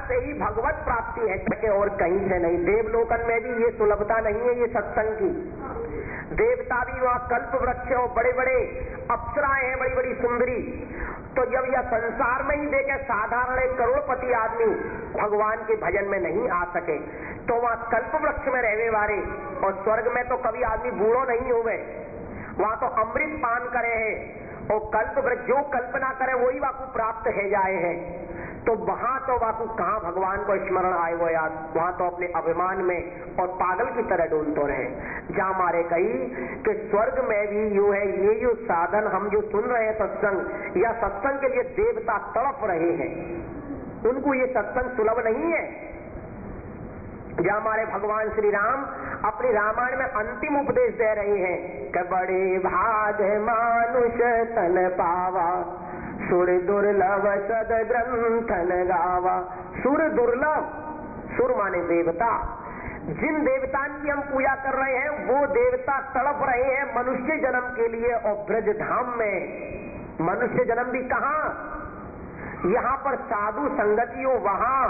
से ही भगवत प्राप्ति है कि और कहीं से नहीं। देवलोकन में भी ये सुलभता नहीं है ये सत्संग की। देवता भी वहां कल्प वृक्ष और बड़े बड़े अप्सराएं हैं, बड़ी बड़ी सुंदरी। तो जब यह संसार में ही देखे साधारण एक करोड़पति आदमी भगवान के भजन में नहीं आ सके, तो वहां कल्प वृक्ष में रहने वाले, और स्वर्ग में तो कभी आदमी बूढ़ो नहीं हुए, वहां तो अमृत पान करे हैं, और कल्प वृक्ष जो कल्पना करे वही वाकु प्राप्त है जाए है। तो वहां तो वाकु कहां भगवान को स्मरण आए वो याद, वहां तो अपने अभिमान में और पागल की तरह डोलते रहे। जहां हमारे कही कि स्वर्ग में भी यू है, ये जो साधन हम जो सुन रहे हैं सत्संग, या सत्संग के लिए देवता तड़प रहे हैं, उनको ये सत्संग सुलभ नहीं है। जहां हमारे भगवान श्री राम अपनी रामायण में अंतिम उपदेश दे रहे हैं कि बड़े भाग मानुष तन पावा, सुर दुर्लभ सद ग्रंथन गावा। सुर दुर्लभ, सुर माने देवता, जिन देवता की हम पूजा कर रहे हैं वो देवता तड़प रहे हैं मनुष्य जन्म के लिए। और ब्रज धाम में मनुष्य जन्म भी कहां, यहां पर साधु संगतियों, वहां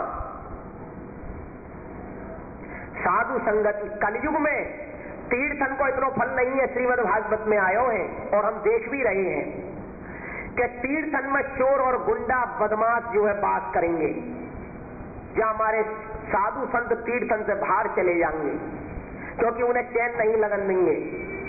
साधु संगति। कलयुग में तीर्थन को इतना फल नहीं है, श्रीमद् भागवत में आयो है, और हम देख भी रहे हैं कि तीर्थन में चोर और गुंडा बदमाश जो है बात करेंगे। जहां हमारे साधु संत तीर्थन से बाहर चले जाएंगे क्योंकि उन्हें चैन नहीं लगन देंगे।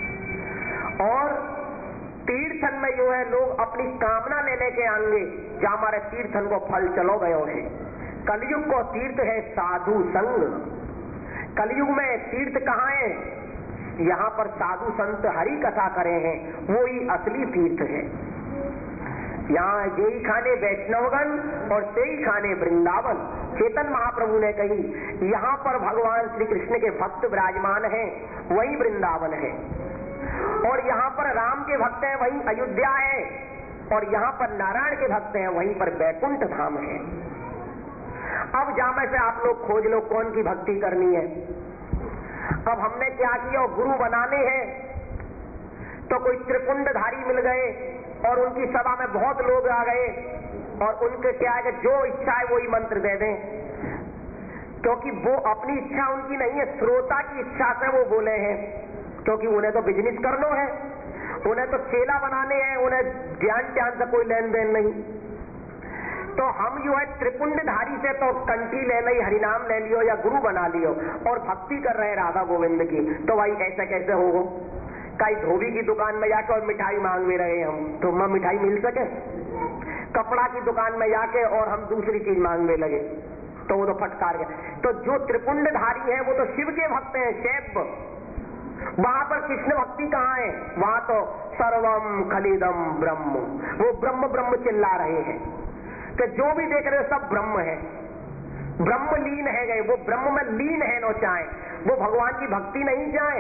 और तीर्थन में जो है लोग अपनी कामना लेने के आएंगे, जहां हमारे तीर्थन को फल चलो गयो है। कलयुग को तीर्थ है साधु संग। कलयुग में तीर्थ कहाँ है, यहाँ पर साधु संत हरि कथा करे हैं, वो ही असली तीर्थ है। यहाँ यही खाने वैष्णवगण और से ही खाने वृंदावन। चेतन महाप्रभु ने कही यहाँ पर भगवान श्री कृष्ण के भक्त विराजमान हैं, वही वृंदावन है। और यहाँ पर राम के भक्त हैं, वही अयोध्या है। और यहाँ पर नारायण के भक्त हैं, वहीं पर बैकुंठ धाम है। अब जामे से आप लोग खोज लो कौन की भक्ति करनी है। अब हमने क्या किया, गुरु बनाने हैं तो कोई त्रिपुंडधारी मिल गए और उनकी सभा में बहुत लोग आ गए, और उनके क्या है कि जो इच्छा है वही मंत्र दे दें, क्योंकि वो अपनी इच्छा उनकी नहीं है, श्रोता की इच्छा से वो बोले हैं। क्योंकि उन्हें तो बिजनेस करना है, उन्हें तो चेला बनाने हैं, उन्हें ज्ञान त्यान से कोई लेन देन नहीं। तो हम जो है त्रिपुंडधारी से तो कंठी ले ली, हरिनाम ले लियो या गुरु बना लियो, और भक्ति कर रहे हैं राधा गोविंद की। तो भाई ऐसा कैसे होगा? कई धोबी की दुकान में जाके और मिठाई मांग भी रहे हम, तो हमें मिठाई मिल सके? कपड़ा की दुकान में जाके और हम दूसरी चीज मांगने लगे तो वो तो फटकार गया। तो जो त्रिपुंडधारी है वो तो शिव के भक्त हैं, शैव। वहां पर कृष्ण भक्ति कहाँ है? वहां तो सर्वम खलिदम ब्रह्म, वो ब्रह्म ब्रह्म चिल्ला रहे हैं कि जो भी देख रहे हो सब ब्रह्म है, ब्रह्म लीन है गए, वो ब्रह्म में लीन है नो चाहे, वो भगवान की भक्ति नहीं चाहे,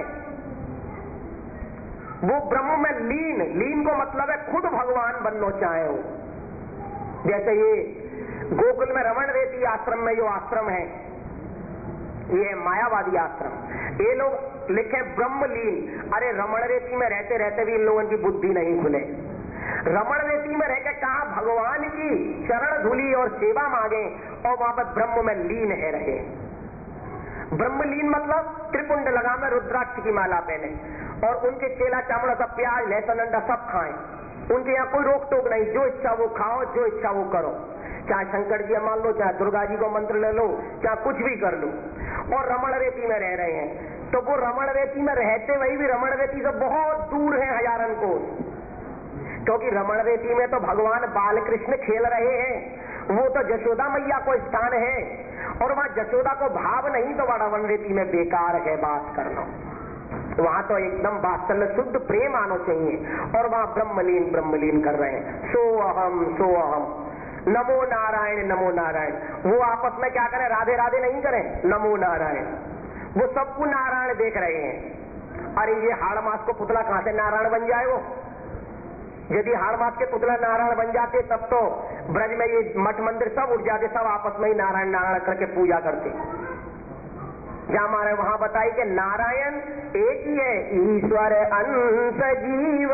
वो ब्रह्म में लीन। लीन को मतलब है खुद भगवान बनना चाहे हो। जैसे ये गोकुल में रमण रेती आश्रम में जो आश्रम है, ये मायावादी आश्रम, ये लोग लिखे ब्रह्मलीन। अरे रमण रेती में रहते रहते भी इन लोगों की बुद्धि नहीं खुले। रमण रेती में रहकर कहा भगवान की चरण धूली और सेवा मांगे, और वहां पर ब्रह्म में लीन है रहे। ब्रह्मलीन मतलब त्रिपुंड लगा में रुद्राक्ष की माला पहने, और उनके चेला चावड़ा सब प्याज लहसुन अंडा सब खाएं। उनके यहाँ कोई रोक टोक नहीं, जो इच्छा वो खाओ, जो इच्छा वो करो। चाहे शंकर जी मान लो, चाहे दुर्गा जी को मंत्र ले लो, चाहे कुछ भी कर लो। और रमण रेती में रह रहे हैं। तो वो रमण रेती में रहते वही भी रमण रेती से बहुत दूर है, हजारन कोस। क्योंकि रमण रेती में तो भगवान बाल कृष्ण खेल रहे हैं, वो तो जशोदा मैया को स्थान है, और वहां जशोदा को भाव नहीं, तो वहां रमण रेती में बेकार है बात करना। वहां तो एकदम वात्सल्य शुद्ध प्रेम आना चाहिए, और वहां ब्रह्मलीन कर रहे हैं। सो अहम नमो नारायण नमो नारायण। वो आपस में क्या करें? राधे राधे नहीं करें, नमो नारायण। वो सबको नारायण देख रहे हैं। अरे ये हाड़ मास को पुतला कहां से नारायण बन जाए? वो यदि हाड़ मास के पुतला नारायण बन जाते तब तो ब्रज में ये मठ मंदिर सब उठ जाते, सब आपस में ही नारायण नारायण करके पूजा करते। जहां हमारे वहां बताई कि नारायण एक ही है, ईश्वर अंश जीव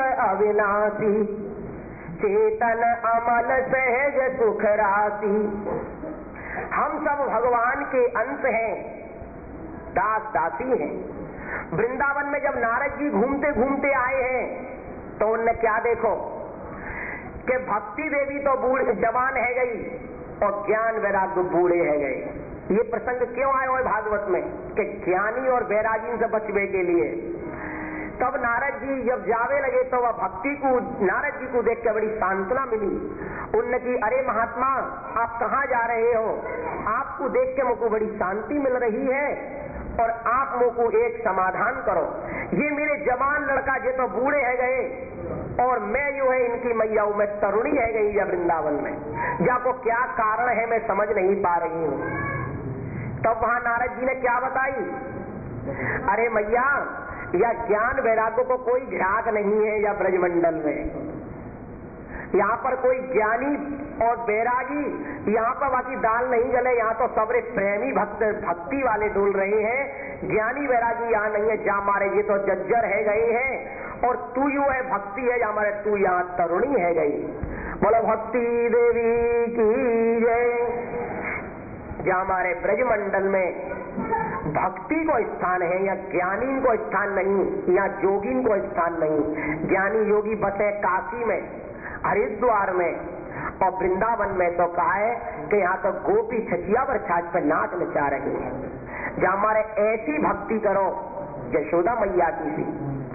अविनाशी, चेतन अमल सहज सुख राशि। हम सब भगवान के अंश हैं, दास दासी हैं। वृंदावन में जब नारद जी घूमते घूमते आए हैं तो उनने क्या देखो कि भक्ति देवी तो बूढ़ जवान है गई और ज्ञान वैराग्य बूढ़े है गए। ये प्रसंग क्यों आए हुए भागवत में कि ज्ञानी और वैरागी से बचने के लिए। तब नारद जी जब जावे लगे तो वह भक्ति को, नारद जी को देख के बड़ी सांत्वना मिली। उनने की, अरे महात्मा आप कहाँ जा रहे हो? आपको देख के मुझको बड़ी शांति मिल रही है और आप मुझको एक समाधान करो। ये मेरे जवान लड़का ये तो बूढ़े है गए और मैं जो है इनकी मैया मैं तरुणी है गई या वृंदावन में, जाको क्या कारण है मैं समझ नहीं पा रही हूँ। तब वहां नारद जी ने क्या बताई, अरे मैया या ज्ञान वैराग्य को कोई घ्राक नहीं है या ब्रजमंडल में, यहाँ पर कोई ज्ञानी और बैरागी, यहाँ पर बाकी दाल नहीं गले, यहाँ तो सबरे प्रेमी भक्ति वाले डोल रहे हैं। ज्ञानी वैरागी यहाँ नहीं है, जा मारे ये तो जज्जर है गए हैं और तू यू है भक्ति है, जा मारे तू यहाँ तरुणी है गई। बोलो भक्ति देवी की जय। जहाँ हमारे ब्रजमंडल में भक्ति को स्थान है या ज्ञानी को स्थान नहीं, या जोगी को स्थान नहीं। ज्ञानी योगी बसे काशी में, हरिद्वार में और वृंदावन में तो कहा है कि यहाँ तो गोपी छचिया पर छाछ पे नाच नचा रही है। जहाँ हमारे ऐसी भक्ति करो यशोदा मैया की सी।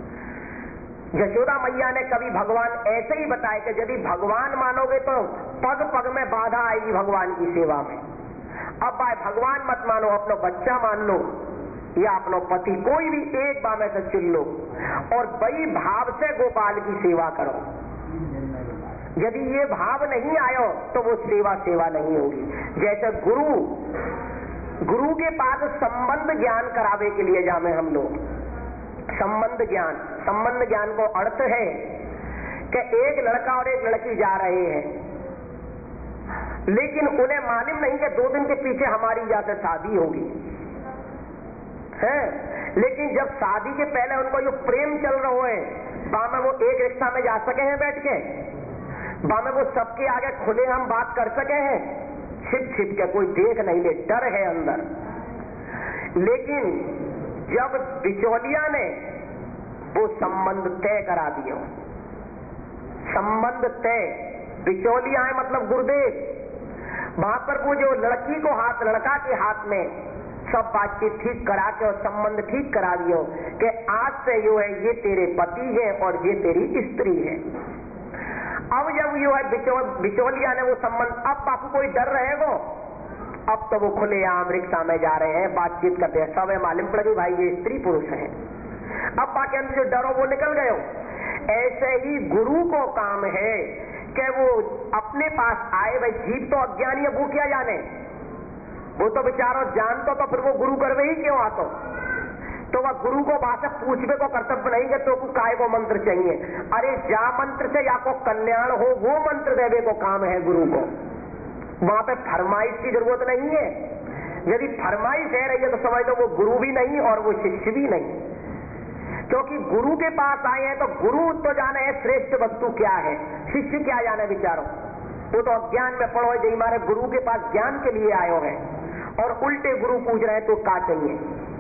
यशोदा मैया ने कभी भगवान ऐसे ही बताया कि यदि भगवान मानोगे तो पग पग में बाधा आएगी भगवान की सेवा में। अब भाई भगवान मत मानो, अपना बच्चा मान लो या अपनो पति, कोई भी एक बार में से चुन लो और बड़ी भाव से गोपाल की सेवा करो। यदि ये भाव नहीं आयो तो वो सेवा नहीं होगी। जैसे गुरु के पास संबंध ज्ञान करावे के लिए जामे हम लोग, संबंध ज्ञान को अर्थ है कि एक लड़का और एक लड़की जा रहे हैं, लेकिन उन्हें मालूम नहीं कि 2 दिन के पीछे हमारी जाकर शादी होगी है। लेकिन जब शादी के पहले उनको जो प्रेम चल रहा है, बामे वो एक रिक्शा में जा सके हैं बैठ के, बामे वो सबके आगे खुले हम बात कर सके हैं, छिप छिप के, कोई देख नहीं ले, डर है अंदर। लेकिन जब बिचौलिया ने वो संबंध तय करा दिया, संबंध तय, बिचौलिया है मतलब गुरुदेव, वहां पर वो जो लड़की को हाथ, लड़का के हाथ में सब बातचीत ठीक करा के और संबंध ठीक करा दियो कि आज से जो है ये तेरे पति है और ये तेरी स्त्री है। अब जब यो है बिचौलिया ने वो संबंध, अब बापू कोई डर रहेगो, अब तो वो खुले आम रिक्शा में जा रहे हैं, बातचीत करते हैं, सब मालूम पड़ गई भाई ये स्त्री पुरुष है। अब बाकी अंदर जो डरो वो निकल गए। ऐसे ही गुरु को काम है कि वो अपने पास आए, भाई जीव तो अज्ञानी है, वो क्या जाने, वो तो बेचारो जानतो तो फिर वो गुरु करवे ही क्यों आतो। तो वह गुरु को बात से पूछवे को कर्तव्य नहीं है, तो काय को मंत्र चाहिए। अरे जा मंत्र से या को कल्याण हो वो मंत्र देवे को काम है गुरु को, वहां पे फरमाइश की जरूरत नहीं है। यदि फरमाइश है रही है तो समझ लो वो गुरु भी नहीं और वो शिष्य भी नहीं, क्योंकि गुरु के पास आए हैं तो गुरु तो जाने है श्रेष्ठ वस्तु क्या है, शिष्य क्या जाने विचारो, वो तो अज्ञान में पड़ो है। हमारे गुरु के पास ज्ञान के लिए आयो है और उल्टे गुरु पूछ रहे हैं तो क्या चाहिए।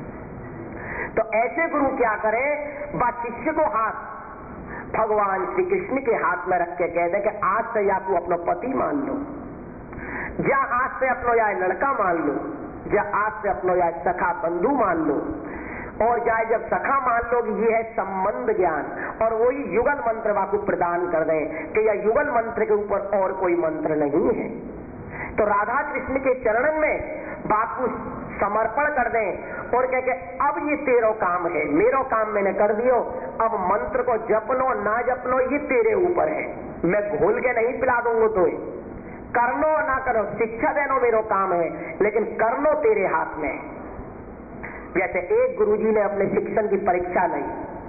तो ऐसे गुरु क्या करें, बा शिष्य को हाथ भगवान श्री कृष्ण के हाथ में रख के कह दे कि आज से या तू अपना पति मान लो, या आज से अपनो या लड़का मान लो, या आज से अपनो या सखा बंधु मान लो, और जाए जब सखा मान लो कि ये है संबंध ज्ञान, और वही युगल मंत्र वाकु प्रदान कर दें कि यह युगल मंत्र के ऊपर और कोई मंत्र नहीं है। तो राधा कृष्ण के चरणन में बात को समर्पण कर दें और कह के अब ये तेरो काम है, मेरो काम मैंने कर दियो, अब मंत्र को जपनो ना जपनो ये तेरे ऊपर है, मैं घोल के नहीं पिला दूंगा, तो करनो ना करो, शिक्षा देनो मेरो काम है, लेकिन करनो तेरे हाथ में है। जैसे एक गुरुजी ने अपने शिक्षण की परीक्षा ली,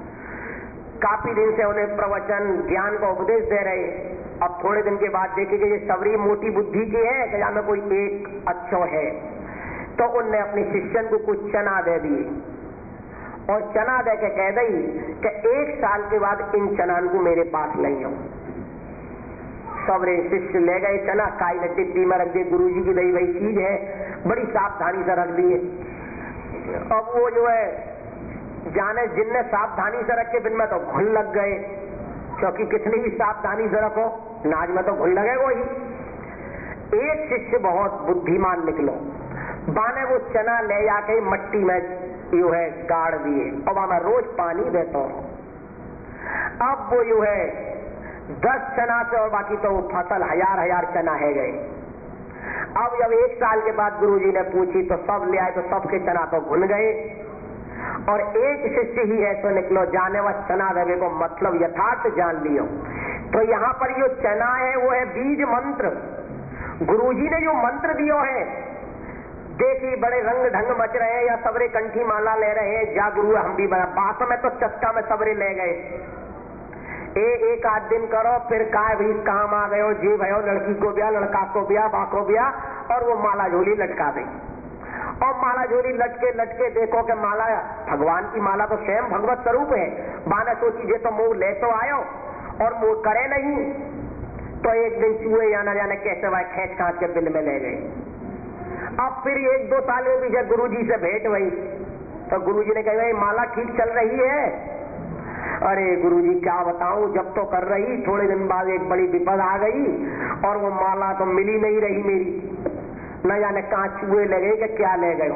काफी दिन से उन्हें प्रवचन ज्ञान का उपदेश दे रहे, अब थोड़े दिन के बाद देखे कि ये सबरी मोटी बुद्धि की है कि या में कोई एक अच्छो है, तो उनने अपने शिष्यन को कुछ चना दे दिए और चना दे के कह दी कि 1 साल के बाद इन चनान को मेरे पास ले आओ। सबरे शिष्य ले गए चना, काई ने डिब्बी में रख दिए, गुरुजी की दी वही चीज है, बड़ी सावधानी से रख दिए। अब वो जो है जाने जिनने सावधानी से रखे बिन में तो घुन लग गए, क्योंकि कितनी भी सावधानी से रखो नाज में तो घुन लगेगा ही। एक शिष्य बहुत बुद्धिमान निकलो, बाने वो चना ले जाके मट्टी में यो है गाड़ दिए और वहां मैं रोज पानी देता हूं। अब वो यो है 10 चना से और बाकी तो फसल हजार चना है गए। अब जब 1 साल के बाद गुरुजी ने पूछी तो सब ले आए, तो सबके चना तो भुन गए और एक शिष्य ही ऐसा निकलो जाने वा चना देवे को मतलब यथार्थ जान लियो। तो यहाँ पर जो चना है वो है बीज मंत्र। गुरुजी ने जो मंत्र दियो है, देखी बड़े रंग ढंग मच रहे हैं या सबरे कंठी माला ले रहे हैं, जा गुरु हम भी बना बात में तो चस्का में सबरे ले गए। एक आध दिन करो फिर काय भी काम आ गयो, जी भयो लड़की को ब्याह, लड़का को ब्याह, बा को ब्याह, और वो माला झोली लटका दे। और माला झोली लटके देखो कि माला भगवान की माला तो स्वयं भगवत स्वरूप है। बाने सोची जे तो मुंह ले तो आयो और मुंह करे नहीं, तो एक दिन चूहे या न जाने कैसे वह खेच खाच के बिल में ले गए। अब फिर 1-2 साल में भी जब गुरुजी से भेंट हुई तो गुरुजी ने कहा माला ठीक चल रही है। अरे गुरुजी क्या बताऊं, जब तो कर रही, थोड़े दिन बाद एक बड़ी विपद आ गई और वो माला तो मिली नहीं रही मेरी, न जाने कहां चूहे ले गए कि क्या ले गए।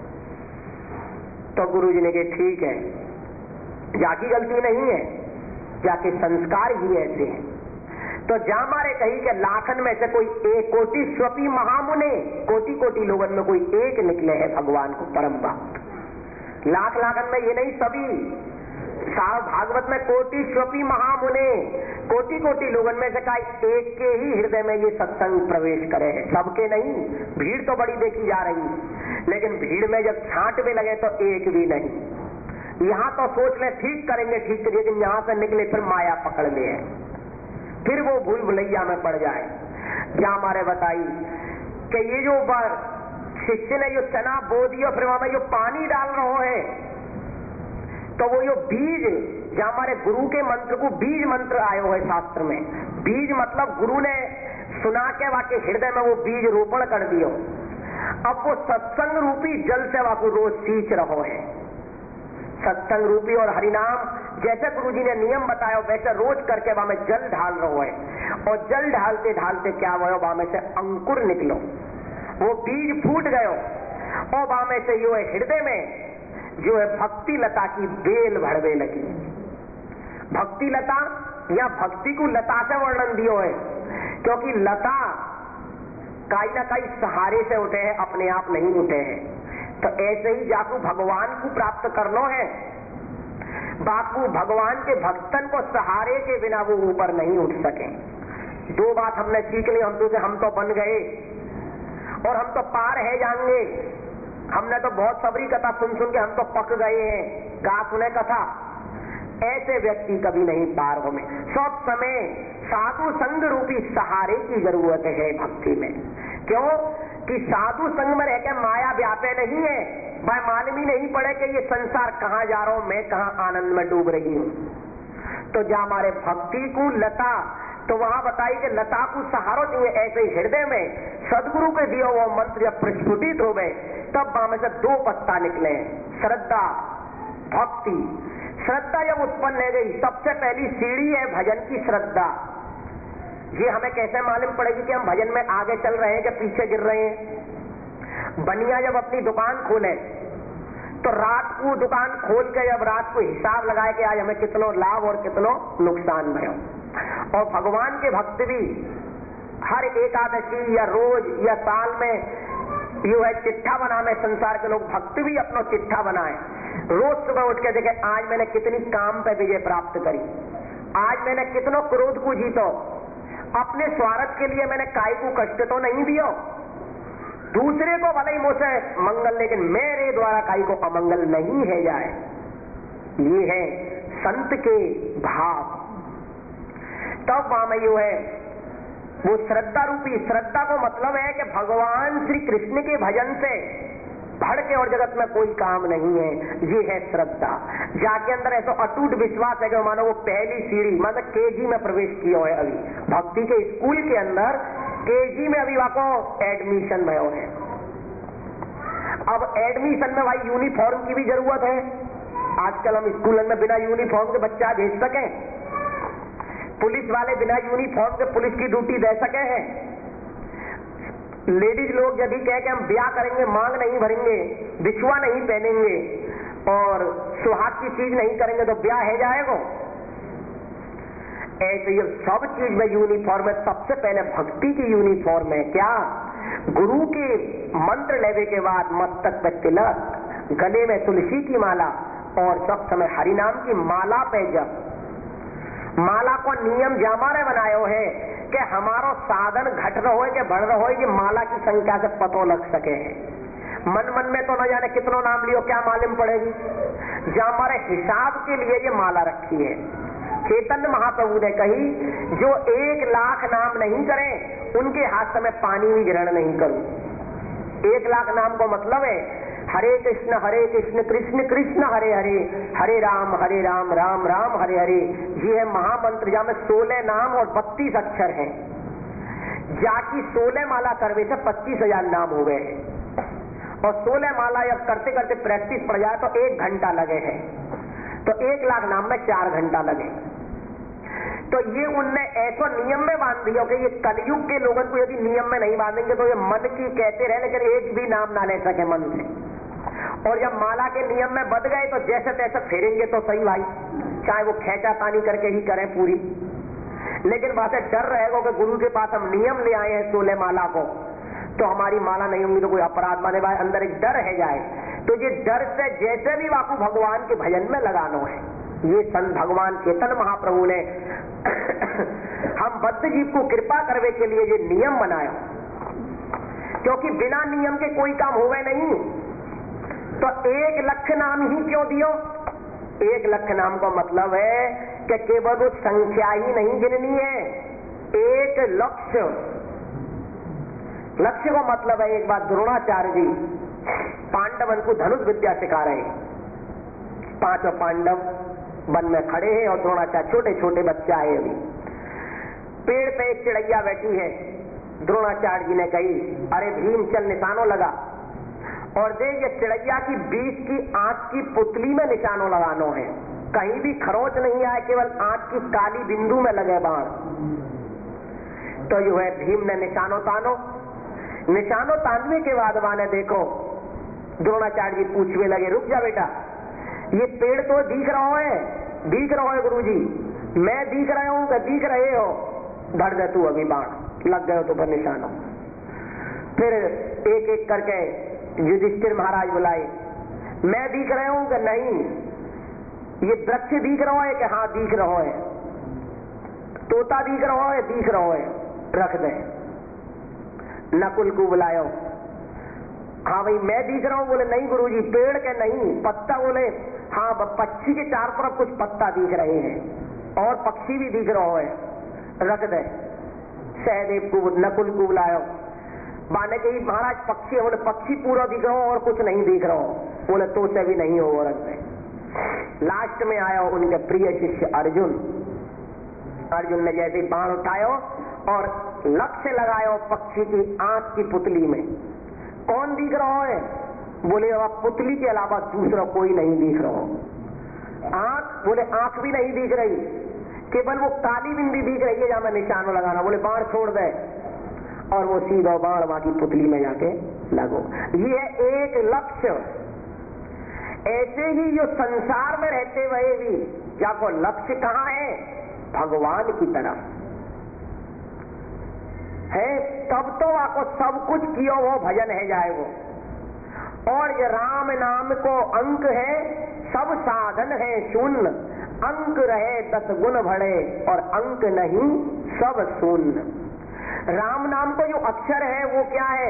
तो गुरुजी ने कहा ठीक है, जाकी गलती नहीं है, जाके संस्कार ही ऐसे हैं। तो जा मारे कही कि लाखन में से कोई एक कोटि स्वपी महामुने, कोटि लोगन में कोई एक निकले हैं भगवान को परम भक्त। लाखन में ये नहीं, सभी साव भागवत में कोटि स्वपी महामुने, कोटि लोगन में से कई एक के ही हृदय में ये सत्संग प्रवेश करे है, सबके नहीं। भीड़ तो बड़ी देखी जा रही, लेकिन भीड़ में जब छांट में लगे तो एक भी नहीं। यहाँ तो सोच ले ठीक करेंगे, लेकिन यहाँ से निकले फिर माया पकड़ ले, फिर वो भूल भुलैया में पड़ जाए। क्या हमारे बताई कि ये जो शिष्य ने जो चना बो दिया फिर वहां में जो पानी डाल रहा है, तो वो जो बीज, जहां हमारे गुरु के मंत्र को बीज मंत्र आयो है शास्त्र में। बीज मतलब गुरु ने सुना के वाके हृदय में वो बीज रोपण कर दियो। अब वो सत्संग रूपी जल से वाको रोज सींच रहो है, सत्संग रूपी और हरिनाम जैसे गुरुजी ने नियम बताया वैसे रोज करके वहां में जल ढाल रहो है। और जल ढालते ढालते क्या हुआ, वहां में से अंकुर निकलो, वो बीज फूट गयो और वहां में से यो है हृदय में जो है भक्ति लता की बेल भड़वे लगी। भक्ति लता या भक्ति को लता से वर्णन दियो है, क्योंकि लता कहीं ना कहीं सहारे से उठे हैं, अपने आप नहीं उठे हैं। तो ऐसे ही जाकू भगवान को प्राप्त करनो है, बापू भगवान के भक्तन को सहारे के बिना वो ऊपर नहीं उठ सके। 2 बात हमने सीख ली, हम तो बन गए और हम तो पार है जाएंगे। हमने तो बहुत सबरी कथा सुन के हम तो पक गए हैं, गा सुने कथा। ऐसे व्यक्ति कभी नहीं पार हो में। सब समय साधु संग रूपी सहारे की जरूरत है भक्ति में। क्यों कि साधु संग में रहकर माया व्यापे नहीं है, वह मालूम ही नहीं पड़े कि ये संसार कहाँ जा रहा हूं, मैं कहाँ आनंद में डूब रही हूं। तो जा हमारे भक्ति को लता, तो वहां बताई कि लता को सहारो चाहिए। ऐसे ही हृदय में सदगुरु के दिया वो मंत्र जब प्रस्फुटित हो गए, तब वहां में से 2 पत्ता निकले, श्रद्धा भक्ति। श्रद्धा जब उत्पन्न हो गई, सबसे पहली सीढ़ी है भजन की श्रद्धा। ये हमें कैसे मालूम पड़ेगी कि हम भजन में आगे चल रहे हैं कि पीछे गिर रहे हैं। बनिया जब अपनी दुकान खोले तो रात को दुकान खोल के जब रात को हिसाब लगाए कि आज हमें कितनो लाभ और कितनो नुकसान भयो। और भगवान के भक्त भी हर एकादशी या रोज या साल में यो है चिट्ठा बनाए, संसार के लोग भक्त भी अपना चिट्ठा बनाए। रोज सुबह उठ के देखे आज मैंने कितनी काम पे विजय प्राप्त करी, आज मैंने कितनों क्रोध को जीतो, अपने स्वार्थ के लिए मैंने काय को कष्ट तो नहीं दियो, दूसरे को भले ही मुझसे मंगल, लेकिन मेरे द्वारा काय को अमंगल नहीं है जाए। ये है संत के भाव। तब वहां में यो है वो श्रद्धा रूपी। श्रद्धा को मतलब है कि भगवान श्री कृष्ण के भजन से भड़ के और जगत में कोई काम नहीं है, ये है श्रद्धा। जाके अंदर ऐसा अटूट विश्वास है कि मानो वो पहली सीढ़ी मतलब केजी में प्रवेश किया है, अभी भक्ति के स्कूल के अंदर केजी में अभी वाको एडमिशन भयो है। अब एडमिशन में भाई यूनिफॉर्म की भी जरूरत है। आजकल हम स्कूल में बिना यूनिफॉर्म के बच्चा भेज सके, पुलिस वाले बिना यूनिफॉर्म के पुलिस की ड्यूटी दे सके हैं। लेडीज लोग यदि कह के हम ब्याह करेंगे, मांग नहीं भरेंगे, बिछुआ नहीं पहनेंगे और सुहाग की चीज नहीं करेंगे तो ब्याह है जाएगा। ऐसे ये सब चीज में यूनिफॉर्म है। सबसे पहले भक्ति की यूनिफॉर्म है क्या? गुरु के मंत्र लेने के बाद मस्तक पे तिलक, गले में तुलसी की माला और सब समय हरिनाम की माला पे जप। माला को नियम जामारे बनायो है कि हमारो साधन घट रहो है कि बढ़ रहो है, ये माला की संख्या से पतो लग सके है। मन मन में तो न जाने कितनो नाम लियो, क्या मालूम पड़ेगी। जामारे हिसाब के लिए ये माला रखी है। चैतन्य महाप्रभु ने कही, जो 1 लाख नाम नहीं करे उनके हाथ से मैं पानी भी ग्रहण नहीं करूं। 1 लाख नाम को मतलब है हरे कृष्ण कृष्ण कृष्ण हरे हरे, हरे राम राम राम हरे हरे। ये है महामंत्र, जहां में 16 नाम और 32 अक्षर हैं। जाकी 16 माला करवे से 25,000 नाम हो गए हैं और 16 माला जब करते करते प्रैक्टिस पड़ जाए तो 1 घंटा लगे है, तो 1 लाख नाम में 4 घंटा लगे। तो ये उनने ऐसा नियम में बांध दिया कि ये कलयुग के लोगों को यदि नियम में नहीं बांधेंगे तो ये मन की कहते रहे लेकिन एक भी नाम ना ले सके मन से। और जब माला के नियम में बध गए तो जैसे तैसे फेरेंगे तो सही भाई, चाहे वो खेचा पानी करके ही करें पूरी, लेकिन वहां से डर रहेगा कि गुरु के पास हम नियम ले आए हैं 16 माला को, तो हमारी माला नहीं होंगी तो कोई अपराध माने भाई, अंदर एक डर है जाए। तो ये डर से जैसे भी वाकु भगवान के भजन में लगाना है। ये संत भगवान चैतन्य महाप्रभु ने हम बद्ध जीव को कृपा करने के लिए ये नियम बनाया, क्योंकि बिना नियम के कोई काम होवे नहीं। तो 1 लाख नाम ही क्यों दियो? 1 लाख नाम का मतलब है कि केवल वो संख्या ही नहीं गिननी है, एक लक्ष्य। लक्ष्य का मतलब है, एक बात द्रोणाचार्य जी पांडवन को धनुष विद्या सिखा रहे हैं। 5 पांडव वन में खड़े हैं और द्रोणाचार्य छोटे छोटे बच्चा है। अभी पेड़ पे एक चिड़ैया बैठी है। द्रोणाचार्य जी ने कही, अरे भीम चल निशानों लगा और दे ये चिड़ैया की बीच की आंख की पुतली में निशानों लगानो है, कहीं भी खरोच नहीं आए, केवल आंख की काली बिंदु में लगे बाण। तो जो है भीम ने निशानों तानो। निशानों तानने के बाद माने देखो द्रोणाचार्य जी पूछने लगे, रुक जा बेटा, ये पेड़ तो दिख रहा है, दिख रहा है गुरुजी, मैं दिख रहा हूं कि दिख रहे हो? धर दे तू अभी बाण, लग गए तो फिर निशानों। फिर एक एक करके युधिष्ठिर महाराज बुलाए, मैं दिख रहा हूं कि नहीं? ये वृक्ष दिख रहा है कि हाँ दिख रहा है? तोता दिख रहा है? दिख रहा है, रख दे। नकुल को बुलायो, हाँ भाई मैं दिख रहा हूं? बोले नहीं गुरुजी। पेड़ के नहीं, पत्ता? बोले हाँ पक्षी के चारों तरफ कुछ पत्ता दिख रहे हैं और पक्षी भी दिख रहा है, रख दे। सहदेव को नकुल को बुलायो, माने कि महाराज पक्षी? बोले पक्षी पूरा दिख रहा हो और कुछ नहीं दिख रहा हो? बोले तो से भी नहीं हो, रख दे। लास्ट में आया उनके प्रिय शिष्य अर्जुन। अर्जुन ने जैसे बाण उठायो और लक्ष्य लगायो पक्षी की आंख की पुतली में। कौन दिख रहा है? बोले अब पुतली के अलावा दूसरा कोई नहीं दिख रहा। आंख? बोले आंख भी नहीं दिख रही, केवल वो काली बिंदी दिख रही है जहां मैं निशान लगाना। बोले बाण छोड़ दे और वो सीधा बाण वहां की पुतली में जाके लगो। ये है एक लक्ष्य। ऐसे ही जो संसार में रहते हुए भी जाको लक्ष्य कहां है? भगवान की तरफ है, तब तो आपको सब कुछ किया वो भजन है जाए वो। और ये राम नाम को अंक है, सब साधन है शून्य, अंक रहे 10 गुण बढ़े और अंक नहीं सब शून्य। राम नाम को जो अक्षर है वो क्या है?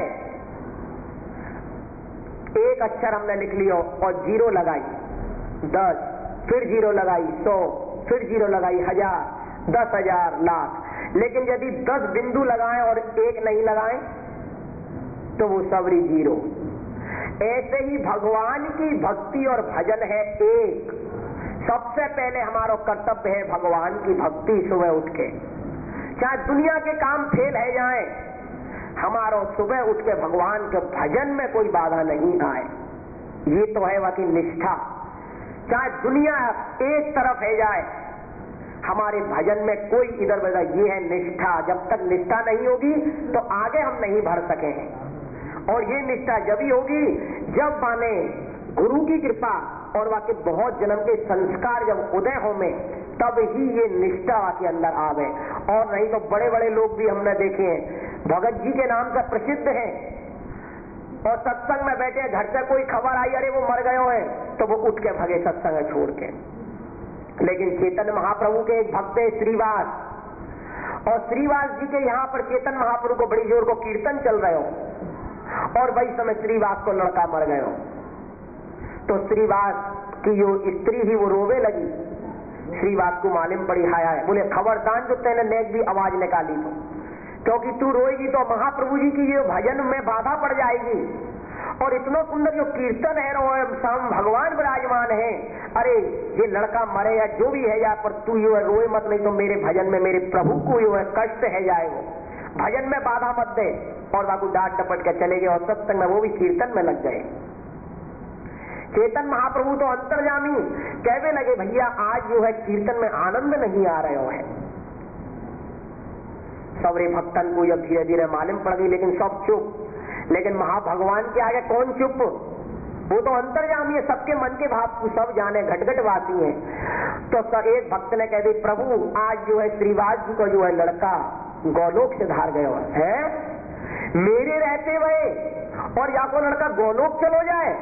एक अक्षर हमने लिख लिया और 0 लगाई 10, फिर 0 लगाई 100, फिर 0 लगाई 1000, 10,000, लाख। लेकिन यदि 10 बिंदु लगाएं और 1 नहीं लगाएं तो वो सबरी 0। ऐसे ही भगवान की भक्ति और भजन है एक। सबसे पहले हमारा कर्तव्य है भगवान की भक्ति। सुबह उठ के चाहे दुनिया के काम फेल है जाए, हमारा सुबह उठ के भगवान के भजन में कोई बाधा नहीं आए। ये तो है बाकी निष्ठा। चाहे दुनिया एक तरफ है जाए, हमारे भजन में कोई इधर उधर, ये है निष्ठा। जब तक निष्ठा नहीं होगी तो आगे हम नहीं बढ़ सके हैं। और ये निष्ठा जब ही होगी जब माने गुरु की कृपा और वाकई बहुत जन्म के संस्कार जब उदय हो में, तब ही ये निष्ठा के अंदर आवे। और नहीं तो बड़े बड़े लोग भी हमने देखे हैं, भगत जी के नाम से प्रसिद्ध हैं, और सत्संग में बैठे, घर से कोई खबर आई अरे वो मर गए हैं, तो वो उठ के भगे सत्संग छोड़ के। लेकिन चेतन महाप्रभु के एक भक्त है श्रीवास, और श्रीवास जी के यहाँ पर चेतन महाप्रभु को बड़ी जोर को कीर्तन चल रहे हो, और वही समय श्रीवास को लड़का मर गए हो। तो श्रीवास की जो स्त्री ही वो रोवे लगी। श्रीवास को मालूम पड़ी हाया है, बोले खबरदार जो तेने नेक भी आवाज निकाली तो, क्योंकि तू रोएगी तो महाप्रभु जी की ये भजन में बाधा पड़ जाएगी। और इतना सुंदर जो कीर्तन है शाम भगवान विराजमान है, अरे ये लड़का मरे या जो भी है जाए, पर तू यो है रोए मत, नहीं तो मेरे भजन में मेरे प्रभु को यो है कष्ट है जाए, वो भजन में बाधा मत दे। और बाबू डांट डपट के चले गए, और सत्संग में वो भी कीर्तन में लग गए। चेतन महाप्रभु तो अंतर्यामी कहने लगे भैया आज जो है कीर्तन में आनंद नहीं आ रहे हो है। सबरे भक्तन को जब धीरे धीरे मालूम पड़ गई, लेकिन सब चुप। लेकिन महाभगवान के आगे कौन चुप? वो तो अंतर्यामी है, सबके मन के भाव को सब जाने, घटघटवासी है। तो सब एक भक्त ने कह दी प्रभु आज जो है श्रीवास जी को जो है लड़का गोलोक से धार गया है, मेरे रहते हुए और या को लड़का गोलोक चलो जाए।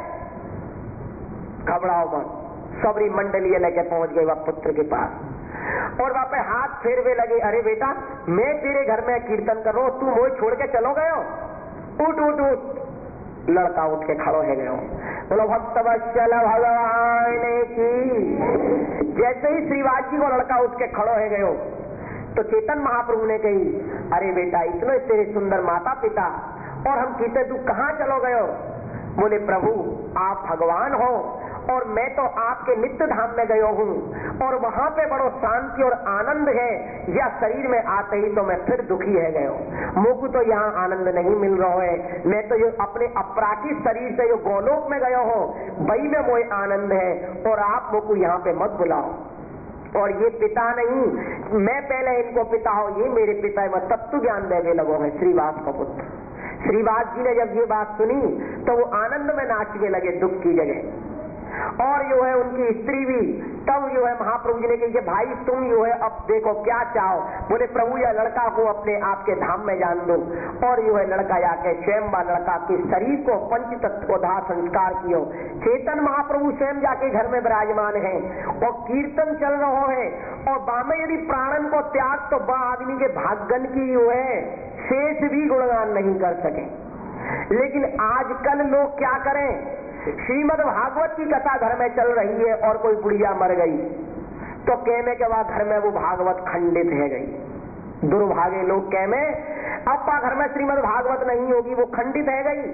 घबराओ मत। सबरी मंडली लेके पहुंच गए वह पुत्र के पास, और वहां पे हाथ फेरवे लगे, अरे बेटा मैं तेरे घर में कीर्तन कर रहा हूं, तू मोह छोड़ के चलो गए, उठ उठ उठ। लड़का उठ के खड़ो है गयो। बोलो भक्त वत्सल भगवान की। जैसे ही श्रीवास जी को लड़का उठ के खड़ो है गयो, तो चेतन महाप्रभु ने कही अरे बेटा इतने तेरे सुंदर माता पिता, और हम किसे तू कहाँ चलो गयो? बोले प्रभु आप भगवान हो, और मैं तो आपके नित्य धाम में गयो हूँ, और वहां पे बड़ो शांति और आनंद है, या शरीर में आते ही तो मैं फिर दुखी है गयो। मुझको तो यहाँ आनंद नहीं मिल रहा है, मैं तो जो अपने अपराकित शरीर से जो गोलोक में गयो हूँ वही में मोह आनंद है, और आप मुझको यहाँ पे मत बुलाओ। और ये पिता नहीं, मैं पहले इनको पिता हूँ, ये मेरे पिता है, मैं तत्व ज्ञान देने लगो है श्रीवास का पुत्र। श्रीवास जी ने जब ये बात सुनी तो वो आनंद में नाचने लगे दुख की जगह, और जो है उनकी स्त्री भी। तब जो है महाप्रभु जी ने कही भाई तुम जो है अब देखो क्या चाहो? बोले प्रभु यह लड़का को अपने आपके धाम में जान दो। और जो है लड़का जाके स्वयं लड़का के शरीर को पंच तत्व को दाह संस्कार कियो। चेतन महाप्रभु स्वयं जाके घर में विराजमान है, और कीर्तन चल रहा है, और बामे यदि प्राणन को त्याग तो बा आदमी के भाग्यन की जो है शेष भी गुणगान नहीं कर सके। लेकिन आजकल लोग क्या करें, श्रीमद् भागवत की कथा घर में चल रही है और कोई बुढ़िया मर गई तो कहने के बाद घर में वो भागवत खंडित है गई। दुर्भागे लोग कहने अब घर में श्रीमद् भागवत नहीं होगी, वो खंडित है गई।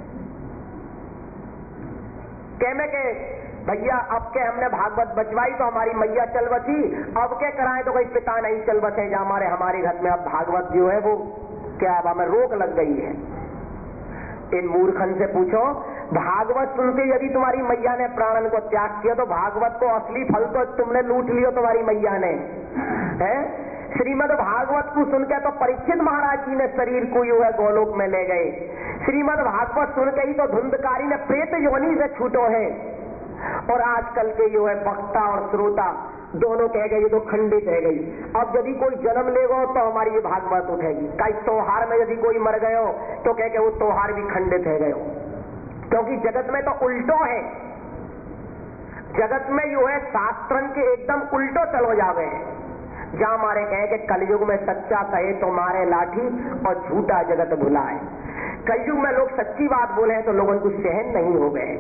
कहने के भैया अब के हमने भागवत बचवाई तो हमारी मैया चल बची, अब के कराए तो कोई पिता नहीं चल बचे, जो हमारे घर में अब भागवत जो है वो क्या अब हमें रोक लग गई है। इन मूर्खन से पूछो, भागवत सुनते यदि तुम्हारी मैया ने प्राणन को त्याग किया तो भागवत को असली फल तो तुमने लूट लियो तुम्हारी मैया ने, है? श्रीमद् भागवत को सुनकर तो परीक्षित महाराज जी ने शरीर को जो है गोलोक में ले गए। श्रीमद् भागवत सुन के ही तो धुंधकारी ने प्रेत योनि से छूटो है। और आजकल के जो है वक्ता और श्रोता दोनों कह गए ये तो खंडित है गई। अब यदि कोई जन्म लेगा तो हमारी ये भागवत उठेगी। कई त्योहार में यदि कोई मर गयो तो कह के वो त्योहार भी खंडित है गयो, क्योंकि जगत में तो उल्टो है। जगत में जो है शास्त्रन के एकदम उल्टो चलो जावे हैं। जहां हमारे कहे कि कलयुग में सच्चा कहे तो मारे लाठी और झूठा जगत भुलाए। कलयुग में लोग सच्ची बात बोले तो लोगों को सहन नहीं हो गए।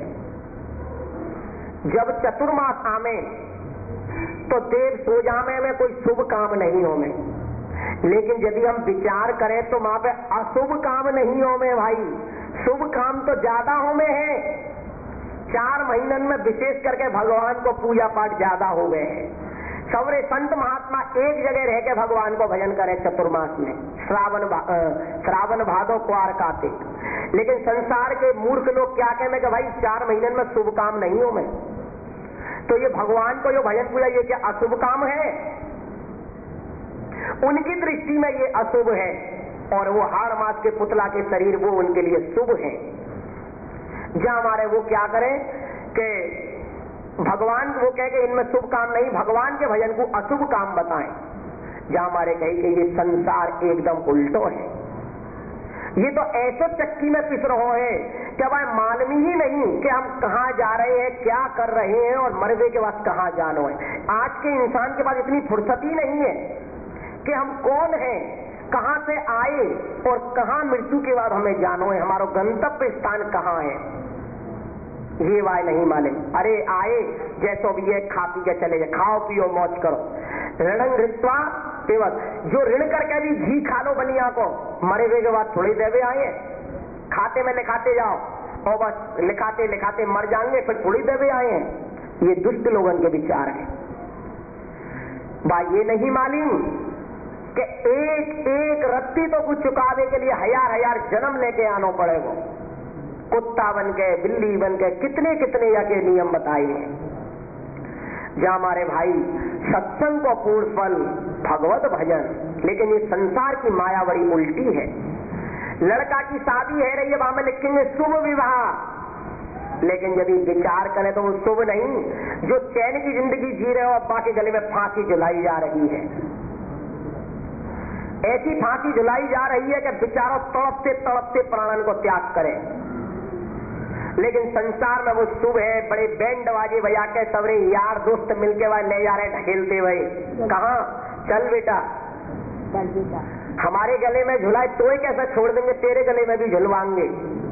जब चतुर्मास आमे तो देव सो जामे में कोई शुभ काम नहीं हो में, लेकिन यदि हम विचार करें तो वहां पे अशुभ काम नहीं हो में भाई, शुभ काम तो ज्यादा हो में है, 4 महीनन में विशेष करके भगवान को पूजा पाठ ज्यादा हो गए हैं। सवरे संत महात्मा एक जगह रह के भगवान को भजन करे चतुर्मास में, श्रावण भादो क्वार कार्तिक। लेकिन संसार के मूर्ख लोग क्या कहें कि भाई 4 महीने में शुभ काम नहीं हो मैं, तो ये भगवान को जो भजन पूजा ये क्या अशुभ काम है? उनकी दृष्टि में ये अशुभ है, और वो हाड़ मास के पुतला के शरीर वो उनके लिए शुभ है। जहां हमारे वो क्या करें कि भगवान वो कहे कि इनमें शुभ काम नहीं, भगवान के भजन को अशुभ काम बताएं। जहां हमारे कहे कि ये संसार एकदम उल्टो है, ये तो ऐसे चक्की में पिस रहो है कि भाई मालूम ही नहीं कि हम कहाँ जा रहे हैं, क्या कर रहे हैं, और मरने के बाद कहाँ जानो है। आज के इंसान के पास इतनी फुर्सत ही नहीं है कि हम कौन हैं, कहां से आए और कहां मृत्यु के बाद हमें जानो है, हमारा गंतव्य स्थान कहां है, ये वाय नहीं मालूम। अरे आए जैसो भी है, खा पी के चले जाए, खाओ पियो मौज करो। ऋणं कृत्वा तेवत, जो ऋण करके भी घी खा लो बनिया को, मरे हुए के बाद थोड़ी देवे आए, खाते में लिखाते जाओ और बस लिखाते लिखाते मर जाएंगे, फिर थोड़ी देवे आए हैं। ये दुष्ट लोगों के विचार है। भाई ये नहीं मालूम कि एक एक रत्ती तो कुछ चुकावे के लिए हजार हजार जन्म लेके आना पड़ेगा। कुत्ता बन के, बिल्ली बन के, कितने कितने जाके नियम बताए हैं। जहां हमारे भाई सत्संग को पूर्ण फल भगवत भजन, लेकिन ये संसार की माया बड़ी उल्टी है। लड़का की शादी है रही है, वहां में लिखेंगे शुभ विवाह, लेकिन यदि विचार करें तो वो शुभ नहीं। जो चैन की जिंदगी जी रहे हो, अब्बा के गले में फांसी झुलाई जा रही है। ऐसी फांसी झुलाई जा रही है कि बेचारों तड़पते प्राणन को त्याग करें। लेकिन संसार में वो शुभ है, बड़े बैंड बाजे बजा के सबरे यार दोस्त मिलके वह ले जा रहे ढकेलते भाई, कहाँ चल बेटा, हमारे गले में झुलाए तो ही कैसा छोड़ देंगे, तेरे गले में भी झुलवाएंगे।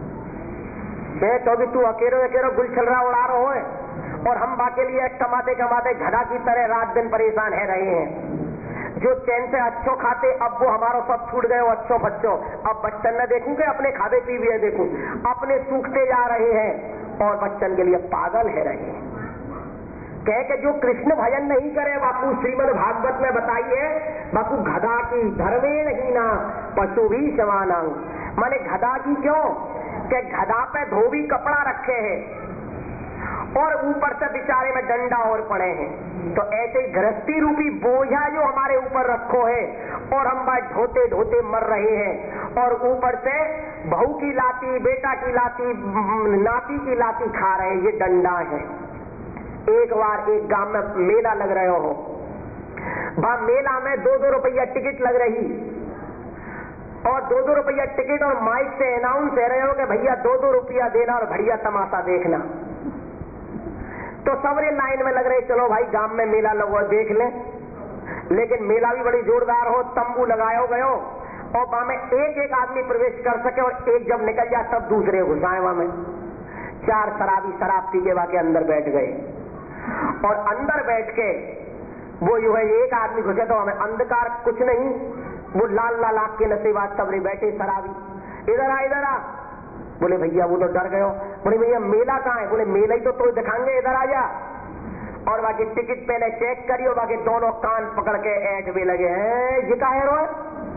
तो भी तू अकेलो अकेलो गुलछलरा उड़ा रहा है, और हम बाकी लिए कमाते कमाते गधा की तरह रात दिन परेशान है रहे हैं। जो चैन से अच्छो खाते, अब वो हमारा सब छूट गए, अच्छो बच्चों। अब बच्चन न देखूं कि अपने खाते पीवे देखूं, अपने सूखते जा रहे हैं और बच्चन के लिए पागल है रहे हैं। कह के जो कृष्ण भजन नहीं करे, बापू श्रीमद् भागवत में बताइए, बापू गधा की धर्मेण हीना पशु भी समानांग। माने गधा की क्यों कि गधा पे धोबी कपड़ा रखे हैं और ऊपर से बेचारे में डंडा और पड़े हैं। तो ऐसे ही गृहस्थी रूपी बोझा जो हमारे ऊपर रखो है, और हम बस ढोते ढोते मर रहे हैं, और ऊपर से बहू की लाती, बेटा की लाती, नाती की लाती खा रहे हैं। ये डंडा है। एक बार एक गांव में मेला लग रहे हो, वहां मेला में 2-2 रुपया टिकट लग रही, और 2-2 रुपया टिकट, और माइक से अनाउंस है रहे हो कि भैया 2-2 रुपया देना और बढ़िया तमाशा देखना। तो सबरे लाइन में लग रहे, चलो भाई गांव में मेला लगा देख ले। लेकिन मेला भी बड़ी जोरदार हो, तंबू लगायो गयो, और वहां में एक एक आदमी प्रवेश कर सके, और एक जब निकल जाए तब दूसरे घुसाए। वहां में 4 शराबी शराब पी के वहां के अंदर बैठ गए, और अंदर बैठ के वो जो है एक आदमी घुसे तो हमें अंधकार कुछ नहीं, वो लाल लाल आग के नशेबाज सबरे बैठे शराबी, इधर आ। बोले भैया वो तो डर गयो। बोले भैया मेला कहाँ है? बोले मेला ही तो दिखाएंगे, इधर आ जा। और बाकी टिकट पहले चेक करियो, बाकी दोनों कान पकड़ के ऐठ भी लगे हैं। ये का है रो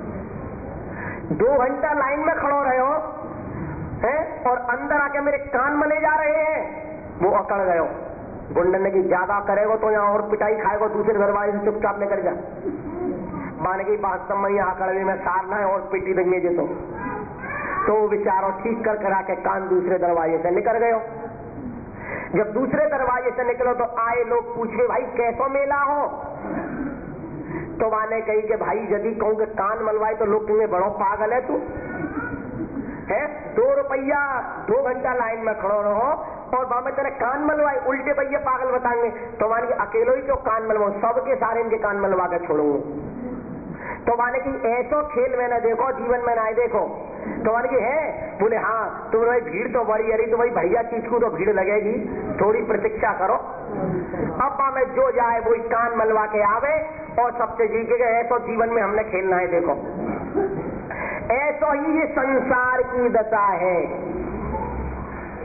2 घंटा लाइन में खड़ो रहे हो है, और अंदर आके मेरे कान में ले जा रहे हैं। वो अकड़ गयो। गुंडन ने की ज्यादा करेगो तो यहाँ और पिटाई खाएगो, दूसरे दरवाजे से चुपचाप निकल जा। मान की बात समझ यहाँ कड़वे में सारना है और पिटी देंगे जो तो बेचारों ठीक कर करा के कान दूसरे दरवाजे से निकल गए। जब दूसरे दरवाजे से निकलो तो आए लोग पूछे भाई कैसो मेला हो? तो माने कही कि भाई यदि कहूँ कि कान मलवाए तो लोग कहेंगे बड़ो पागल है तू है। 2 रुपया 2 घंटा लाइन में खड़ो रहो और वहां में तेरे कान मलवाए, उल्टे भैया पागल बताएंगे। तो माने कि अकेलो ही क्यों कान मलवाऊं, सबके सारे इनके कान मलवा के छोड़ूंगा। तो माने कि ऐसो खेल में न देखो, जीवन में ना देखो। तो माने कि है, बोले हाँ तो भाई भीड़ तो बड़ी अरे, तो भाई बढ़िया चीज को तो भीड़ लगेगी, थोड़ी प्रतीक्षा करो। अब में जो जाए वो कान मलवा के आवे और सबसे जीते गए। ऐसो जीवन में हमने खेलना है। देखो ऐसो ही ये संसार की दशा है।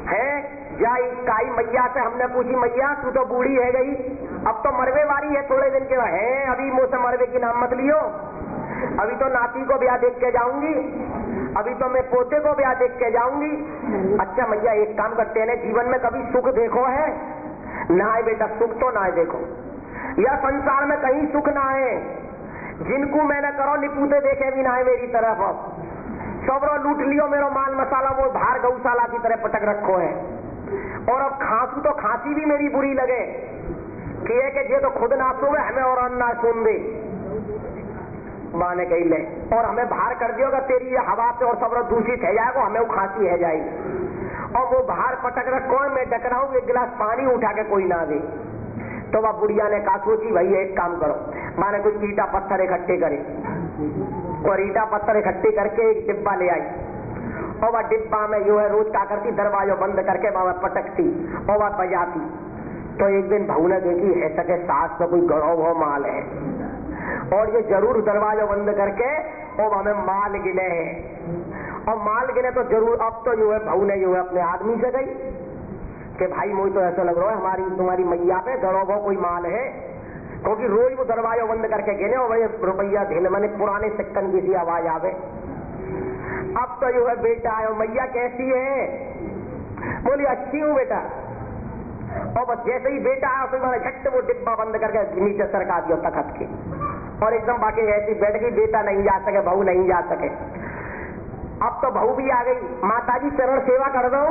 है जाई काई मैया से हमने पूछी, मैया तू तो बूढ़ी है गई, अब तो मरवे वाली है थोड़े दिन के बाद। है अभी मुँह से मरवे की नाम मत लियो, अभी तो नाती को ब्याह देख के जाऊंगी, अभी तो मैं पोते को ब्याह देख के जाऊंगी। अच्छा मैया एक काम करते हैं, जीवन में कभी सुख देखो है ना है बेटा, सुख तो ना है देखो, या संसार में कहीं सुख ना है। जिनको मैंने करो निपूते देखे भी ना है मेरी तरफ, सबरो लूट लियो मेरो माल मसाला, वो बाहर गौशाला की तरह पटक रखो है। और अब खांसू तो खांसी भी मेरी बुरी लगे कि ये तो खुद ना सोवे हमें और अन्ना सुन दे माने कही ले, और हमें बाहर कर दियोगा तेरी ये हवा से और सब दूषित है जाएगा, हमें वो खांसी है जाएगी। और वो बाहर पटक रखो है, मैं डकराऊं एक गिलास पानी उठा के कोई ना दे। तो वह बुढ़िया ने कहा सोची भाई एक काम करो, माने कुछ ईटा पत्थर इकट्ठे करे, और ईटा पत्थर इकट्ठे करके एक डिब्बा ले आई, और वह डिब्बा में जो है रोज क्या करती दरवाजा बंद करके वहां पटकती और वह बजाती। तो एक दिन बहू ने देखी है सके सास तो कोई गड़ो वो माल है, और ये जरूर दरवाजा बंद करके और हमें माल गिने है, और माल गिने तो जरूर। अब तो जो है बहू ने जो है अपने आदमी से गई कि भाई मुझे तो ऐसा लग रहा है हमारी तुम्हारी मैया पे गड़ो वो कोई माल है, क्योंकि रोज वो दरवाजा बंद करके गिने और वही रुपया ढेल मैंने पुराने सिक्कन की सी आवाज आवे। अब तो जो है बेटा आयो, मैया कैसी है, बोली अच्छी हूँ बेटा। और बस जैसे ही बेटा आया उसने मैंने झट वो डिब्बा बंद करके नीचे सरका दिया तखत के, और एकदम बाकी ऐसी बैठ गई, बेटा नहीं जा सके, बहू नहीं जा सके। अब तो बहू भी आ गई, माता जी चरण सेवा कर दो।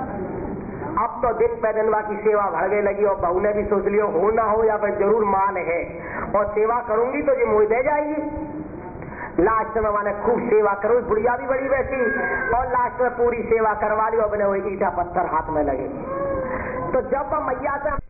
अब तो दिन पे दिन की सेवा भड़के लगी, और बहू ने भी सोच लियो हो ना हो या फिर जरूर माल है, और सेवा करूंगी तो ये मुझे दे जाएगी। लास्ट में मैंने खूब सेवा करूं, बुढ़िया भी बड़ी बैठी, और लास्ट में पूरी सेवा करवा ली, अपने वो ईटा पत्थर हाथ में लगे। तो जब मैया से